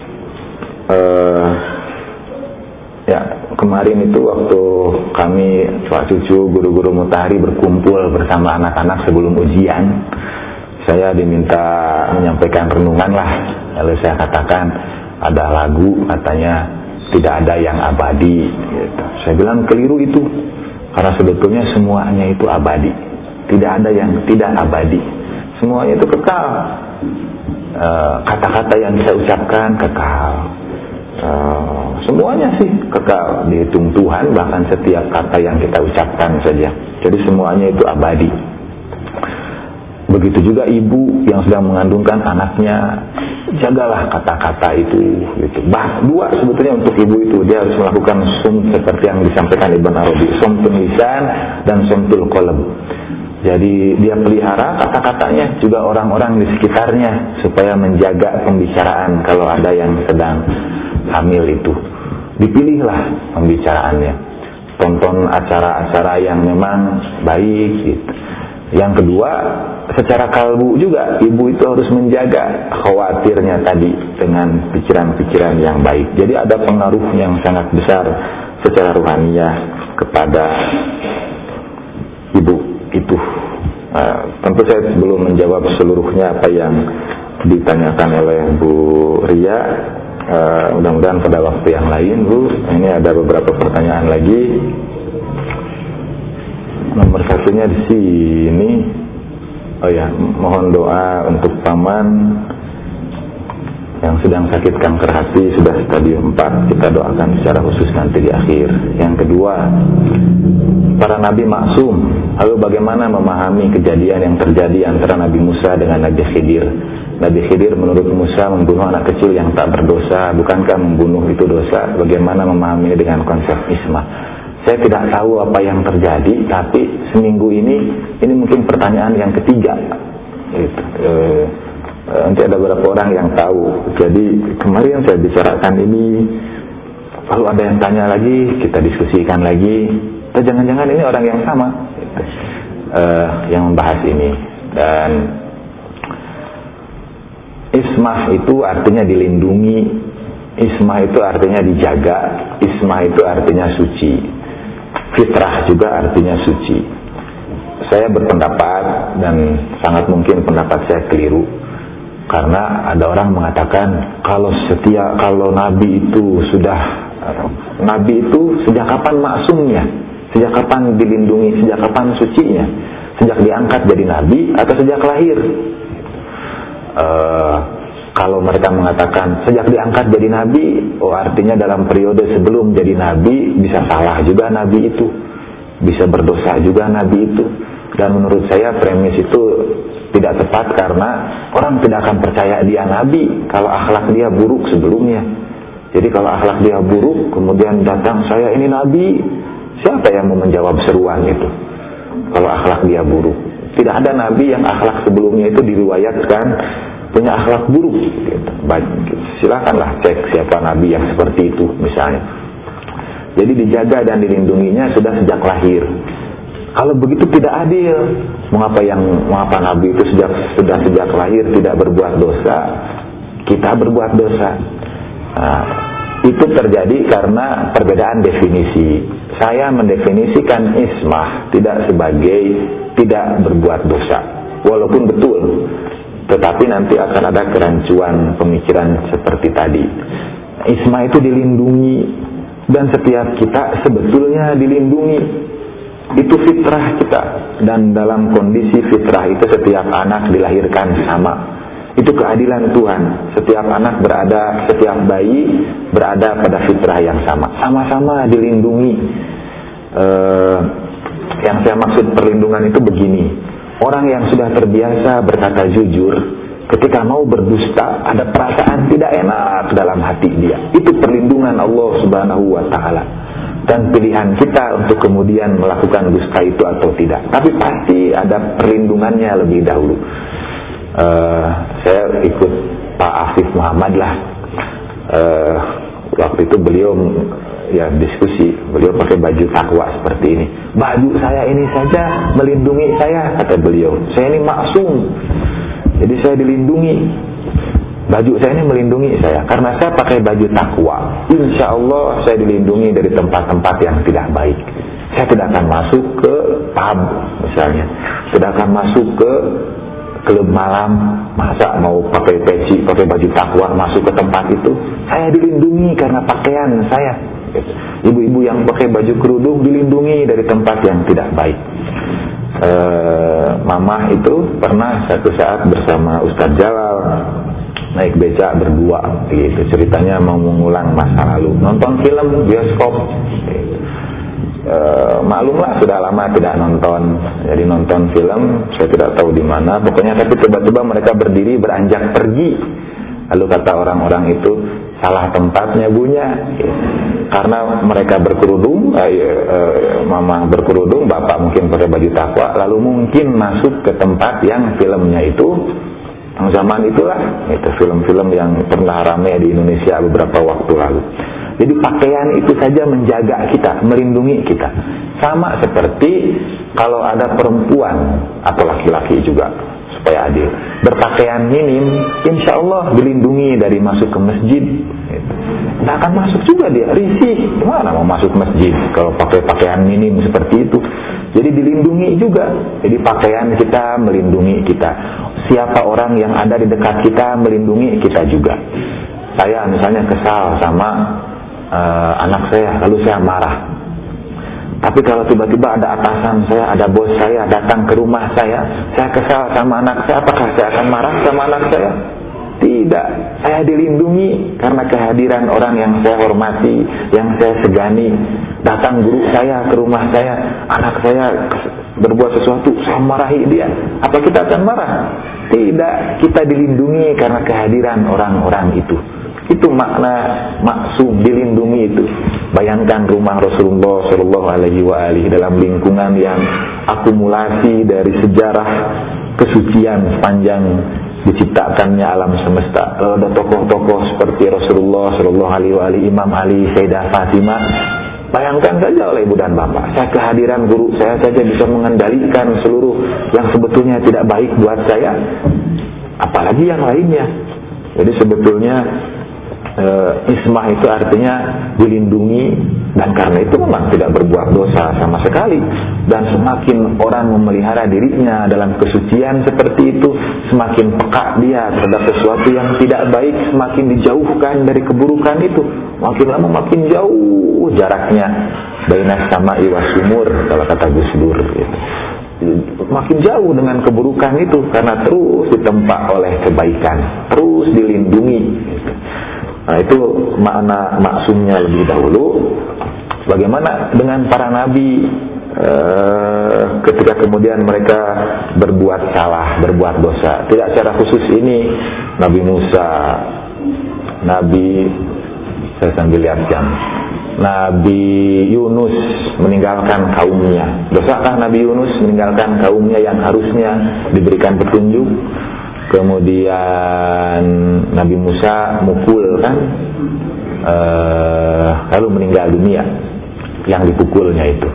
ya kemarin itu waktu kami Pak Cucu, guru-guru Mutahari berkumpul bersama anak-anak sebelum ujian, saya diminta menyampaikan renungan lah. Lalu saya katakan ada lagu katanya tidak ada yang abadi gitu. Saya bilang keliru itu, karena sebetulnya semuanya itu abadi. Tidak ada yang tidak abadi, semuanya itu kekal. Kata-kata yang kita ucapkan kekal, semuanya sih kekal, dihitung Tuhan bahkan setiap kata yang kita ucapkan saja. Jadi semuanya itu abadi. Begitu juga ibu yang sedang mengandungkan anaknya, jagalah kata-kata itu gitu. Dua sebetulnya untuk ibu itu, dia harus melakukan sum seperti yang disampaikan Ibn Arabi, sumtul lisan dan sumtul qalb. Jadi dia pelihara kata-katanya, juga orang-orang di sekitarnya, supaya menjaga pembicaraan kalau ada yang sedang hamil itu. Dipilihlah pembicaraannya, tonton acara-acara yang memang baik gitu. Yang kedua, secara kalbu juga ibu itu harus menjaga khawatirnya tadi dengan pikiran-pikiran yang baik. Jadi ada pengaruh yang sangat besar secara ruhaniyah kepada ibu itu. Tentu saya belum menjawab seluruhnya apa yang ditanyakan oleh Bu Ria. Mudah-mudahan pada waktu yang lain, Bu. Ini ada beberapa pertanyaan lagi. Nomor satunya di sini. Oh ya, mohon doa untuk paman yang sedang sakit kanker hati, sudah stadium 4. Kita doakan secara khusus nanti di akhir. Yang kedua, para nabi maksum. Lalu bagaimana memahami kejadian yang terjadi antara Nabi Musa dengan Nabi Khidir? Nabi Khidir menurut Musa membunuh anak kecil yang tak berdosa. Bukankah membunuh itu dosa? Bagaimana memahami dengan konsep ismah? Saya tidak tahu apa yang terjadi, tapi seminggu ini mungkin pertanyaan yang ketiga. Nanti ada beberapa orang yang tahu. Jadi kemarin saya bicarakan ini, lalu ada yang tanya lagi, kita diskusikan lagi. Atau jangan-jangan ini orang yang sama yang membahas ini. Dan ismah itu artinya dilindungi, ismah itu artinya dijaga, ismah itu artinya suci. Fitrah juga artinya suci. Saya berpendapat, dan sangat mungkin pendapat saya keliru, karena ada orang mengatakan kalau nabi itu sejak kapan maksumnya, sejak kapan dilindungi, sejak kapan sucinya, sejak diangkat jadi nabi atau sejak lahir. Kalau mereka mengatakan sejak diangkat jadi nabi, artinya dalam periode sebelum jadi nabi bisa salah juga nabi itu, bisa berdosa juga nabi itu. Dan menurut saya premis itu tidak tepat, karena orang tidak akan percaya dia nabi kalau akhlak dia buruk sebelumnya. Jadi kalau akhlak dia buruk kemudian datang saya ini nabi, siapa yang mau menjawab seruan itu kalau akhlak dia buruk? Tidak ada nabi yang akhlak sebelumnya itu diriwayatkan punya akhlak buruk gitu. Silakanlah cek siapa nabi yang seperti itu misalnya. Jadi dijaga dan dilindunginya sudah sejak lahir. Kalau begitu tidak adil. Mengapa nabi itu sudah sejak lahir tidak berbuat dosa, kita berbuat dosa? Nah, itu terjadi karena perbedaan definisi. Saya mendefinisikan ismah tidak sebagai tidak berbuat dosa, walaupun betul, tetapi nanti akan ada kerancuan pemikiran seperti tadi. Ismah itu dilindungi, dan setiap kita sebetulnya dilindungi. Itu fitrah kita, dan dalam kondisi fitrah itu setiap anak dilahirkan sama. Itu keadilan Tuhan. Setiap anak setiap bayi berada pada fitrah yang sama-sama dilindungi. Yang saya maksud perlindungan itu begini. Orang yang sudah terbiasa berkata jujur, ketika mau berdusta ada perasaan tidak enak dalam hati dia. Itu perlindungan Allah Subhanahu wa taala. Dan pilihan kita untuk kemudian melakukan dusta itu atau tidak. Tapi pasti ada perlindungannya lebih dahulu. Saya ikut Pak Afif Muhammad lah. Waktu itu beliau ya diskusi, beliau pakai baju takwa seperti ini. Baju saya ini saja melindungi saya, kata beliau. Saya ini maksum, jadi saya dilindungi. Baju saya ini melindungi saya karena saya pakai baju takwa. Insya Allah saya dilindungi dari tempat-tempat yang tidak baik. Saya tidak akan masuk ke pub misalnya, tidak akan masuk ke klub malam. Masa mau pakai peci, pakai baju takwa masuk ke tempat itu? Saya dilindungi karena pakaian saya. Ibu-ibu yang pakai baju kerudung dilindungi dari tempat yang tidak baik. Mama itu pernah satu saat bersama Ustadz Jalal naik becak berdua gitu. Ceritanya mau mengulang masa lalu, nonton film bioskop gitu. Maklumlah sudah lama tidak nonton. Jadi nonton film, saya tidak tahu di mana. Pokoknya tapi tiba-tiba mereka berdiri beranjak pergi. Lalu kata orang-orang itu, salah tempatnya bunya. Karena mereka berkerudung, mama berkerudung, bapak mungkin pakai baju takwa, lalu mungkin masuk ke tempat yang filmnya itu zaman itulah, itu film-film yang pernah ramai di Indonesia beberapa waktu lalu. Jadi pakaian itu saja menjaga kita, melindungi kita. Sama seperti kalau ada perempuan atau laki-laki juga, supaya adil, berpakaian minim, insya Allah dilindungi dari masuk ke masjid. Tidak akan masuk juga dia, risih. Gimana mau masuk masjid kalau pakai pakaian minim seperti itu? Jadi dilindungi juga. Jadi pakaian kita melindungi kita. Siapa orang yang ada di dekat kita melindungi kita juga. Saya misalnya kesal sama anak saya, lalu saya marah. Tapi kalau tiba-tiba ada atasan saya, ada bos saya datang ke rumah saya kesal sama anak saya, apakah saya akan marah sama anak saya? Tidak, saya dilindungi karena kehadiran orang yang saya hormati, yang saya segani. Datang guru saya ke rumah saya, anak saya berbuat sesuatu, saya marahi dia. Apa kita akan marah? Tidak, kita dilindungi karena kehadiran orang-orang itu. Itu makna maksum, dilindungi itu. Bayangkan rumah Rasulullah SAW dalam lingkungan yang akumulasi dari sejarah kesucian sepanjang diciptakannya alam semesta. Lalu ada tokoh-tokoh seperti Rasulullah SAW, Imam Ali, Sayyidah Fatimah. Bayangkan saja oleh ibu dan bapak, saya kehadiran guru saya saja bisa mengendalikan seluruh yang sebetulnya tidak baik buat saya, apalagi yang lainnya. Jadi sebetulnya ismah itu artinya dilindungi, dan karena itu memang tidak berbuat dosa sama sekali. Dan semakin orang memelihara dirinya dalam kesucian seperti itu, semakin peka dia terhadap sesuatu yang tidak baik, semakin dijauhkan dari keburukan itu. Makin lama makin jauh jaraknya bainas sama'i was sumur, kalau kata Gus Dur gitu. Makin jauh dengan keburukan itu karena terus ditempa oleh kebaikan, terus dilindungi gitu. Nah, itu makna maksumnya lebih dahulu. Bagaimana dengan para nabi ketika kemudian mereka berbuat salah, berbuat dosa? Tidak secara khusus ini Nabi Musa, saya sambil lihat jam, Nabi Yunus meninggalkan kaumnya. Dosakah Nabi Yunus meninggalkan kaumnya yang harusnya diberikan petunjuk? Kemudian Nabi Musa mukul kan, lalu meninggal dunia yang dipukulnya itu.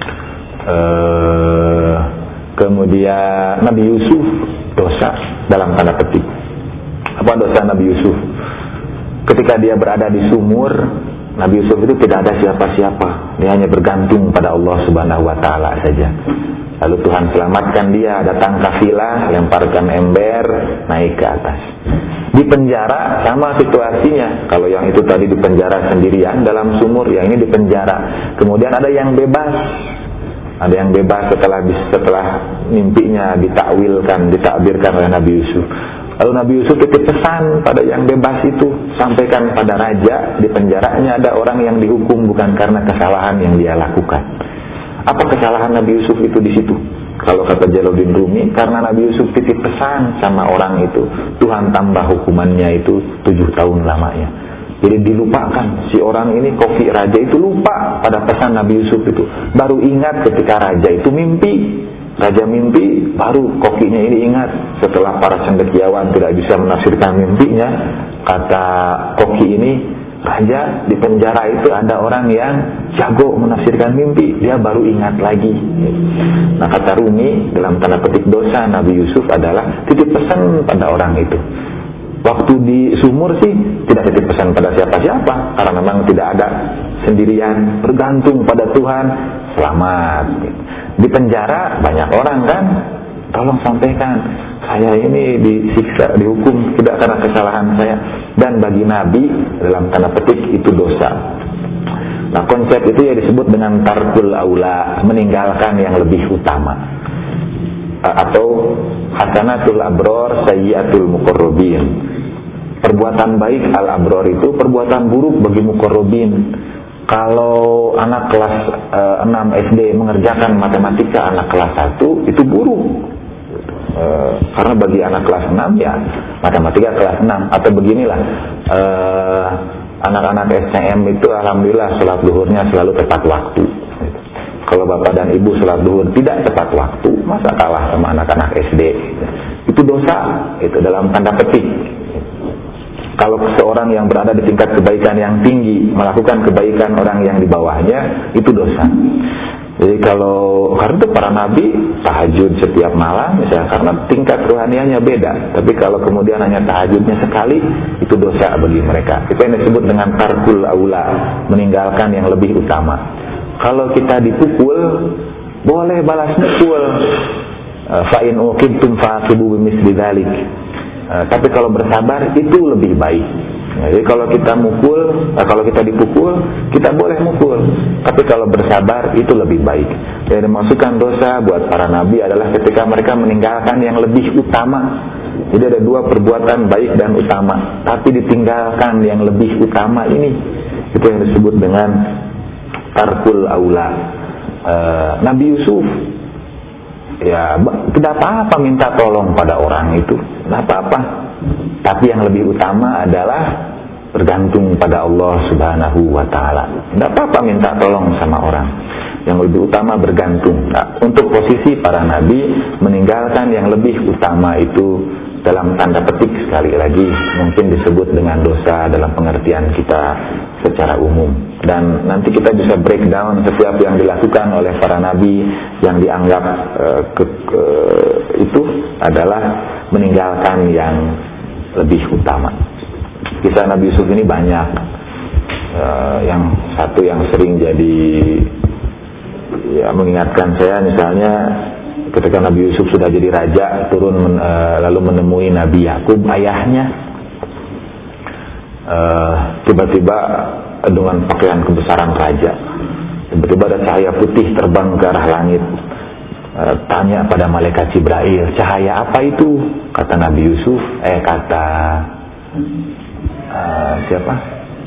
Kemudian Nabi Yusuf dosa dalam tanda petik. Apa dosa Nabi Yusuf? Ketika dia berada di sumur, Nabi Yusuf itu tidak ada siapa-siapa, dia hanya bergantung pada Allah Subhanahu wa Ta'ala saja. Lalu Tuhan selamatkan dia, datang kafilah, lemparkan ember, naik ke atas. Di penjara sama situasinya. Kalau yang itu tadi di penjara sendirian dalam sumur, yang ini di penjara. Kemudian ada yang bebas. Ada yang bebas setelah mimpinya ditakbirkan oleh Nabi Yusuf. Lalu Nabi Yusuf titip pesan pada yang bebas itu, sampaikan pada raja di penjaranya ada orang yang dihukum bukan karena kesalahan yang dia lakukan. Apa kesalahan Nabi Yusuf itu di situ? Kalau kata Jalaluddin Rumi, karena Nabi Yusuf titip pesan sama orang itu, Tuhan tambah hukumannya itu 7 tahun lamanya. Jadi dilupakan, si orang ini koki raja itu lupa pada pesan Nabi Yusuf itu. Baru ingat ketika raja itu mimpi. Raja mimpi, baru kokinya ini ingat. Setelah para cendekiawan tidak bisa menafsirkan mimpinya, kata koki ini, raja di penjara itu ada orang yang jago menafsirkan mimpi, dia baru ingat lagi. Nah, kata Rumi, dalam tanda petik dosa Nabi Yusuf adalah titip pesan pada orang itu. Waktu di sumur sih tidak titip pesan pada siapa-siapa, karena memang tidak ada, sendirian, bergantung pada Tuhan, selamat. Di penjara banyak orang kan, tolong sampaikan, saya ini disiksa, dihukum tidak karena kesalahan saya. Dan bagi Nabi dalam tanda petik itu dosa. Nah, konsep itu ya disebut dengan tarkul aula, meninggalkan yang lebih utama, atau hasanatul abror sayyiatul muqarrabin. Perbuatan baik al abror itu perbuatan buruk bagi muqarrabin. Kalau anak kelas 6 SD mengerjakan matematika anak kelas 1 itu buruk. Karena bagi anak kelas 6 ya matematika kelas 6. Atau beginilah, anak-anak SCM itu alhamdulillah sholat zuhurnya selalu tepat waktu. Kalau bapak dan ibu sholat zuhur tidak tepat waktu, masa kalah sama anak-anak SD? Itu dosa, itu dalam tanda petik. Kalau seorang yang berada di tingkat kebaikan yang tinggi melakukan kebaikan orang yang di bawahnya, itu dosa. Jadi karena itu para nabi tahajud setiap malam misalnya, karena tingkat rohanianya beda. Tapi kalau kemudian hanya tahajudnya sekali, itu dosa bagi mereka. Itu yang disebut dengan tarkul aula, meninggalkan yang lebih utama. Kalau kita dipukul, boleh balas mukul. Fa in uqibtum fa'aqibu bimisli dzalik. Tapi kalau bersabar itu lebih baik. Jadi kalau kita dipukul, kita boleh mukul. Tapi kalau bersabar itu lebih baik. Yang dimaksudkan dosa buat para nabi adalah ketika mereka meninggalkan yang lebih utama. Jadi ada dua perbuatan baik dan utama, tapi ditinggalkan yang lebih utama ini. Itu yang disebut dengan tarkul aula. Nabi Yusuf, ya tidak apa-apa minta tolong pada orang itu, tidak apa-apa. Tapi yang lebih utama adalah bergantung pada Allah Subhanahu wa ta'ala. Tidak apa-apa minta tolong sama orang, yang lebih utama bergantung. Nah, untuk posisi para nabi meninggalkan yang lebih utama itu dalam tanda petik sekali lagi mungkin disebut dengan dosa dalam pengertian kita secara umum. Dan nanti kita bisa breakdown setiap yang dilakukan oleh para nabi yang dianggap itu adalah meninggalkan yang lebih utama. Kisah Nabi Yusuf ini banyak. Yang satu yang sering jadi mengingatkan saya misalnya ketika Nabi Yusuf sudah jadi raja, turun lalu menemui Nabi Yakub ayahnya. Tiba-tiba dengan pakaian kebesaran raja, tiba-tiba ada cahaya putih terbang ke arah langit. Tanya pada malaikat Jibril, cahaya apa itu? Kata Nabi Yusuf, siapa?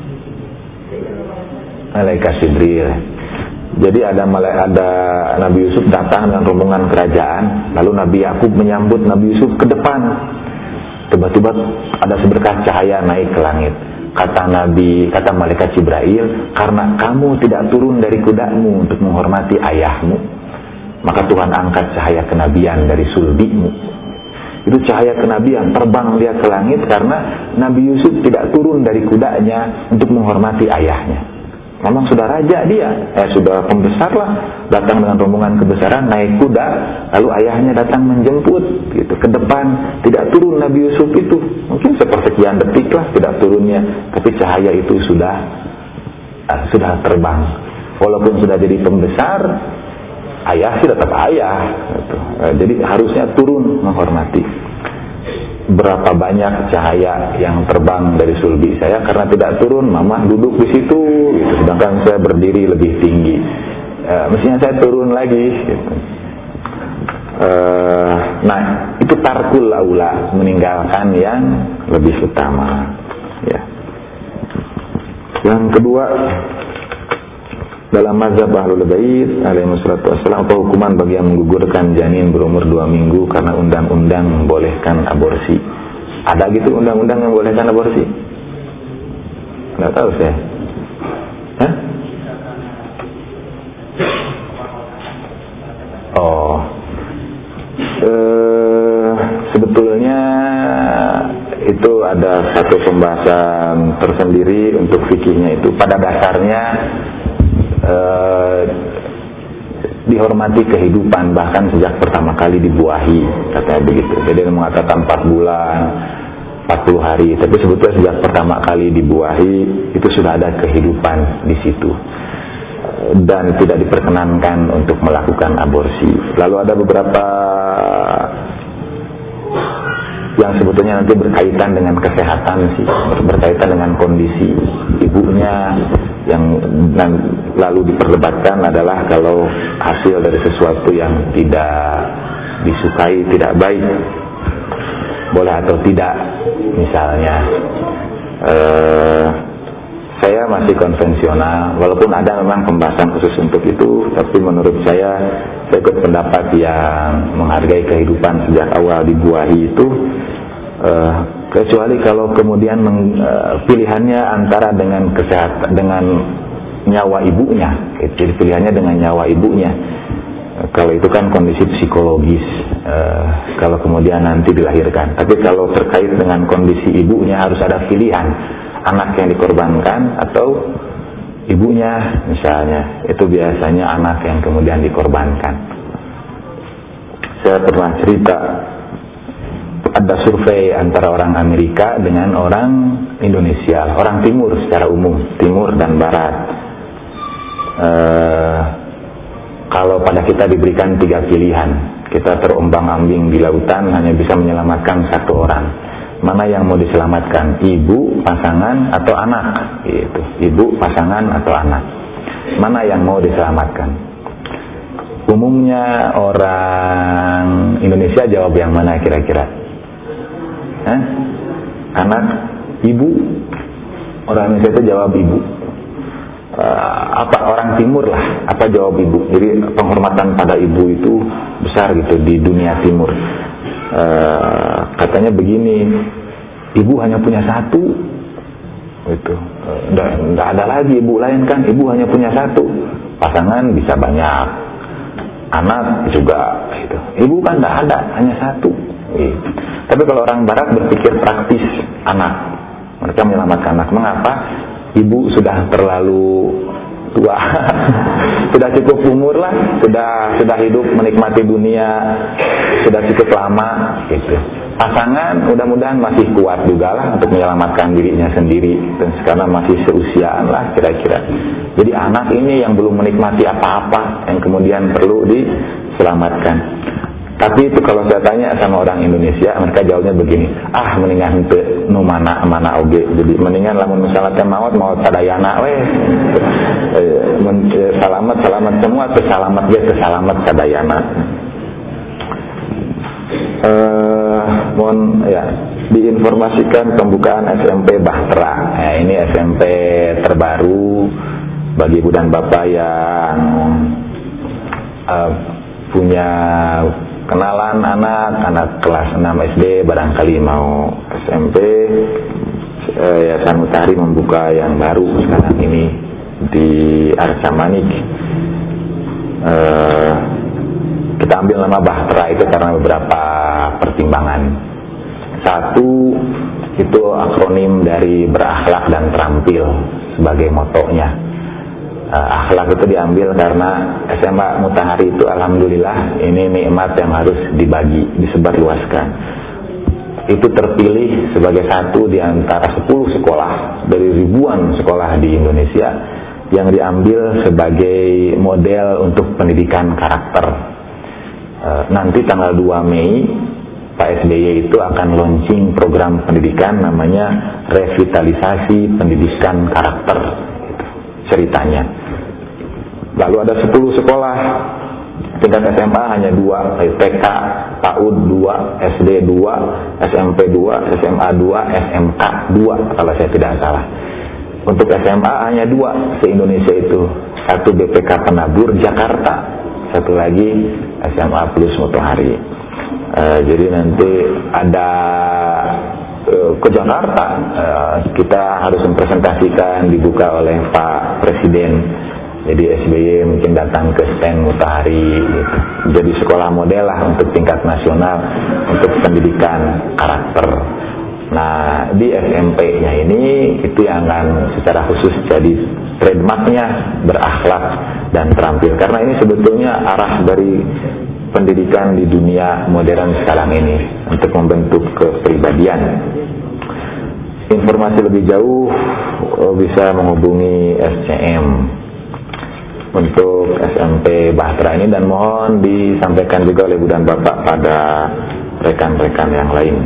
Malaikat Jibril. Jadi ada Nabi Yusuf datang dengan rombongan kerajaan, lalu Nabi Yakub menyambut Nabi Yusuf ke depan. Tiba-tiba ada seberkas cahaya naik ke langit. Kata malaikat Jibril, karena kamu tidak turun dari kudamu untuk menghormati ayahmu, maka Tuhan angkat cahaya kenabian dari sulbimu. Itu cahaya kenabian, terbang dia ke langit karena Nabi Yusuf tidak turun dari kudanya untuk menghormati ayahnya. Memang sudah raja dia, sudah pembesar lah, datang dengan rombongan kebesaran, naik kuda, lalu ayahnya datang menjemput gitu ke depan. Tidak turun Nabi Yusuf itu, mungkin sepersekian detik lah tidak turunnya, tapi cahaya itu sudah terbang. Walaupun sudah jadi pembesar, ayah sih tetap ayah gitu. Jadi harusnya turun menghormati. Berapa banyak cahaya yang terbang dari sulbi saya karena tidak turun, mama duduk di situ gitu. Sedangkan saya berdiri lebih tinggi, mestinya saya turun lagi gitu. Nah itu tarkul aula, meninggalkan yang lebih utama ya. Yang kedua, dalam mazhab Ahlul Bait alaihi wassalatu wassalam, apa hukuman bagi yang menggugurkan janin berumur 2 minggu karena undang-undang membolehkan aborsi? Ada gitu undang-undang yang membolehkan aborsi? Enggak tahu saya. Hah? Sebetulnya itu ada satu pembahasan tersendiri untuk fikihnya itu. Pada dasarnya dihormati kehidupan bahkan sejak pertama kali dibuahi, katanya begitu. Jadi mengatakan 4 bulan 40 hari, tapi sebetulnya sejak pertama kali dibuahi itu sudah ada kehidupan di situ dan tidak diperkenankan untuk melakukan aborsi. Lalu ada beberapa yang sebetulnya nanti berkaitan dengan kesehatan sih, berkaitan dengan kondisi ibunya, yang lalu diperdebatkan adalah kalau hasil dari sesuatu yang tidak disukai, tidak baik, boleh atau tidak. Misalnya saya masih konvensional, walaupun ada memang pembahasan khusus untuk itu, tapi menurut saya ikut pendapat yang menghargai kehidupan sejak awal dibuahi itu, kecuali kalau kemudian pilihannya antara dengan kesehatan, dengan nyawa ibunya. Jadi pilihannya dengan nyawa ibunya. Kalau itu kan kondisi psikologis, kalau kemudian nanti dilahirkan. Tapi kalau terkait dengan kondisi ibunya harus ada pilihan, anak yang dikorbankan atau ibunya misalnya. Itu biasanya anak yang kemudian dikorbankan. Saya pernah cerita, ada survei antara orang Amerika dengan orang Indonesia, orang Timur secara umum, Timur dan Barat. Kalau pada kita diberikan 3 pilihan, kita terombang-ambing di lautan hanya bisa menyelamatkan 1 orang. Mana yang mau diselamatkan? Ibu, pasangan, atau anak? Gitu. Ibu, pasangan, atau anak? Mana yang mau diselamatkan? Umumnya orang Indonesia jawab yang mana kira-kira? Anak, ibu. Orang Indonesia itu jawab ibu. Apa orang Timur lah, apa jawab ibu. Jadi penghormatan pada ibu itu besar gitu di dunia Timur. Katanya begini, ibu hanya punya 1 gitu. Nggak ada lagi ibu lain kan, ibu hanya punya 1. Pasangan bisa banyak, anak juga gitu. Ibu kan nggak ada, hanya 1 gitu. Tapi kalau orang Barat berpikir praktis, anak, mereka menyelamatkan anak. Mengapa? Ibu sudah terlalu tua, sudah cukup umur lah, sudah hidup menikmati dunia, sudah cukup lama gitu. Pasangan mudah-mudahan masih kuat juga lah untuk menyelamatkan dirinya sendiri, dan sekarang masih seusiaan lah kira-kira. Jadi anak ini yang belum menikmati apa-apa, yang kemudian perlu diselamatkan. Tapi itu kalau saya tanya sama orang Indonesia, mereka jawabnya begini, mendingan henteu nu mana oge. Jadi mendingan lamun misalnya maut sadayana we. Selamat semua, terselamat ge terselamat sadayana. Mohon ya diinformasikan pembukaan SMP Bahtera. Ini SMP terbaru bagi ibu dan bapak yang punya kenalan anak kelas 6 SD barangkali mau SMP. Yayasan Mutahari membuka yang baru sekarang ini di Arca Manik. Kita ambil nama Bahtera itu karena beberapa pertimbangan. 1, itu akronim dari berakhlak dan terampil sebagai motonya. Akhlak itu diambil karena SMA Mutahari itu alhamdulillah ini nikmat yang harus dibagi, disebarluaskan. Itu terpilih sebagai 1 di antara 10 sekolah dari ribuan sekolah di Indonesia yang diambil sebagai model untuk pendidikan karakter. Nanti tanggal 2 Mei Pak SBY itu akan launching program pendidikan namanya revitalisasi pendidikan karakter, gitu ceritanya. Lalu ada 10 sekolah tingkat SMA hanya 2, TK, PAUD 2, SD 2, SMP 2, SMA 2, SMK 2 kalau saya tidak salah. Untuk SMA hanya 2 se-Indonesia itu, 1 BPK Penabur Jakarta, 1 lagi SMA Plus Mutahari. Jadi nanti ada ke Jakarta, kita harus mempresentasikan, dibuka oleh Pak Presiden. Jadi SBY mungkin datang ke stand Mutahari gitu. Jadi sekolah model lah untuk tingkat nasional untuk pendidikan karakter. Nah, di SMP-nya ini itu yang akan secara khusus jadi trademarknya berakhlak dan terampil. Karena ini sebetulnya arah dari pendidikan di dunia modern sekarang ini untuk membentuk kepribadian. Informasi lebih jauh bisa menghubungi SCM untuk SMP Bahtera ini, dan mohon disampaikan juga oleh Ibu dan Bapak pada rekan-rekan yang lain.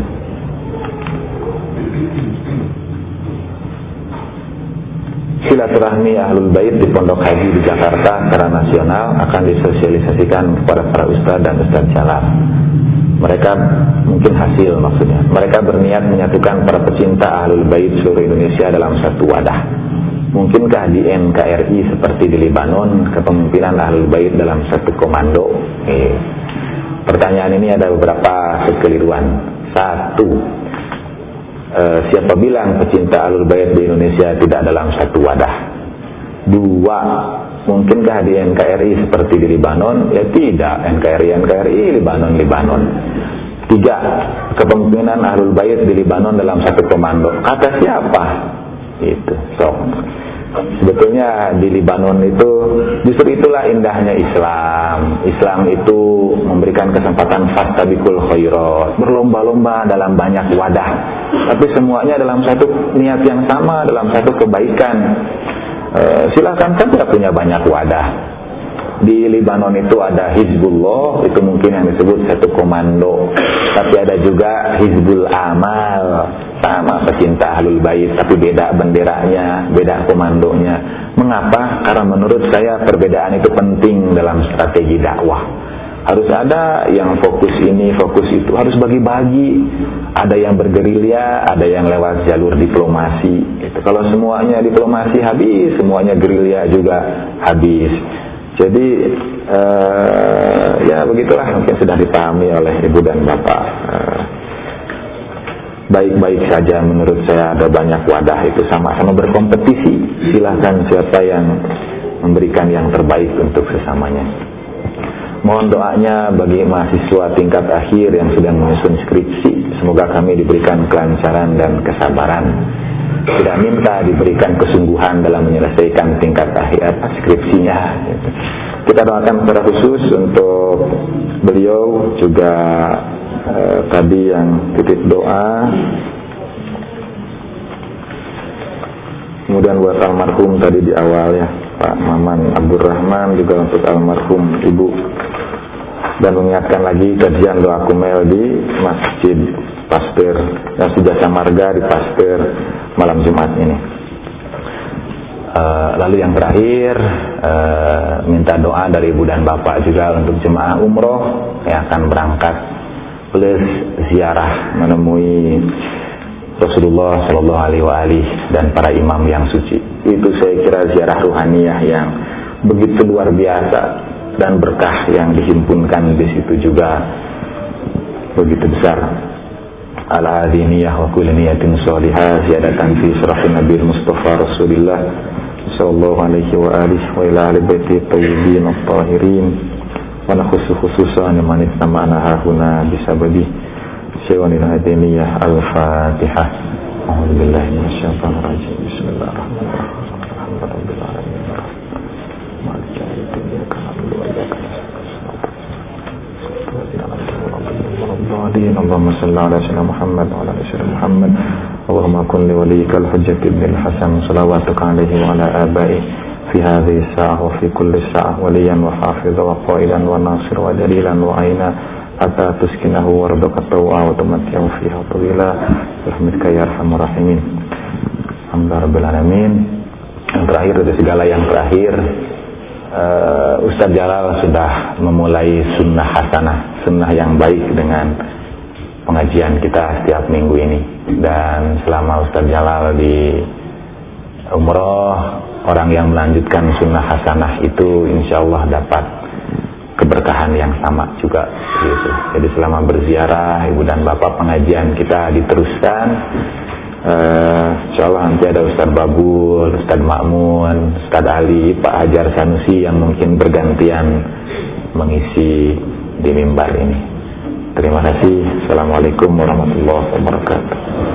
Silaturahmi Ahlul Bait di Pondok Haji di Jakarta secara nasional akan disosialisasikan kepada para ustadz dan ustadz jalal. Mereka mungkin hasil maksudnya. Mereka berniat menyatukan para pecinta Ahlul Bait seluruh Indonesia dalam satu wadah. Mungkinkah di NKRI seperti di Lebanon kepemimpinan Ahlul Bait dalam satu komando? Pertanyaan ini ada beberapa kekeliruan. Satu, siapa bilang pecinta Ahlul Bait di Indonesia tidak dalam satu wadah? Dua, mungkinkah di NKRI seperti di Lebanon? Ya tidak, NKRI, Lebanon. Tiga, kepemimpinan Ahlul Bait di Lebanon dalam satu komando. Kata siapa? Itu, sok. Sebetulnya di Lebanon itu justru itulah indahnya Islam. Islam itu memberikan kesempatan fastabiqul khairat, berlomba-lomba dalam banyak wadah, tapi semuanya dalam satu niat yang sama, dalam satu kebaikan. Silakan saja punya banyak wadah. Di Lebanon itu ada Hizbullah, itu mungkin yang disebut satu komando. Tapi ada juga Hizbul Amal, sama pecinta Ahlul Bait, tapi beda benderanya, beda komandonya. Mengapa? Karena menurut saya perbedaan itu penting dalam strategi dakwah. Harus ada yang fokus ini, fokus itu, harus bagi-bagi. Ada yang bergerilya, ada yang lewat jalur diplomasi. Kalau semuanya diplomasi habis, semuanya gerilya juga habis. Jadi ya begitulah, mungkin sudah dipahami oleh Ibu dan Bapak. Baik-baik saja menurut saya, ada banyak wadah, itu sama-sama berkompetisi. Silahkan siapa yang memberikan yang terbaik untuk sesamanya. Mohon doanya bagi mahasiswa tingkat akhir yang sedang menyusun skripsi. Semoga kami diberikan kelancaran dan kesabaran. Tidak minta diberikan kesungguhan dalam menyelesaikan tingkat akhir skripsinya. Kita doakan secara khusus untuk beliau juga. Tadi yang titip doa, kemudian buat almarhum tadi di awal ya, Pak Maman Abdurrahman, juga untuk almarhum Ibu, dan mengingatkan lagi kajian doa kumel di Masjid Pasteur yang sudah Samarga di Pasteur malam Jumat ini. Lalu yang terakhir, minta doa dari Ibu dan Bapak juga untuk jemaah umroh yang akan berangkat plus ziarah menemui Rasulullah Shallallahu Alaihi Wasallam dan para imam yang suci. Itu saya kira ziarah ruhaniyah yang begitu luar biasa, dan berkah yang dihimpunkan di situ juga begitu besar. Ala adiniyah wa kulli niyatin shalihah ziyadatan fi surahin Nabi Mustafa Rasulillah sallallahu alaihi wa alihi wa ila ali baiti tayyibin at-tahirin. Wa khususan man istama'ana hahuna bisababi syai'unil hadaniyah al-Fatihah. A'udzu billahi minasyaitonir rajim. Bismillahirrahmanirrahim. Rabbil alamin. Maliki yaumiddin. Iyyaka na'budu wa iyyaka nasta'in. Allahumma shalli ala sayyidina Muhammad wa ala ali sayyidina Muhammad. Allahumma kun li waliyyikal hujjati ibnil Hasan salawatuka alaihi wa ala abaihi في هذه الساعة وفي كل ساعة وليا وحافظا وقائلا وناصرا ودليلا وعينا حتى تسكنه وارضك طوعا وتمتعه فيها طويلا برحمتك يا أرحم الراحمين. Alhamdulillah Rabbil Alamin. Yang terakhir dari segala yang terakhir, Ustadz Jalal sudah memulai sunnah hasanah, sunnah yang baik dengan pengajian kita setiap minggu ini. Dan selama Ustadz Jalal di umroh, orang yang melanjutkan sunnah hasanah itu insya Allah dapat keberkahan yang sama juga gitu. Jadi selama berziarah Ibu dan Bapak, pengajian kita diteruskan. Insya Allah nanti ada Ustadz Babul, Ustadz Ma'mun, Ustadz Ali, Pak Hajar Sanusi yang mungkin bergantian mengisi di mimbar ini. Terima kasih. Assalamualaikum warahmatullahi wabarakatuh.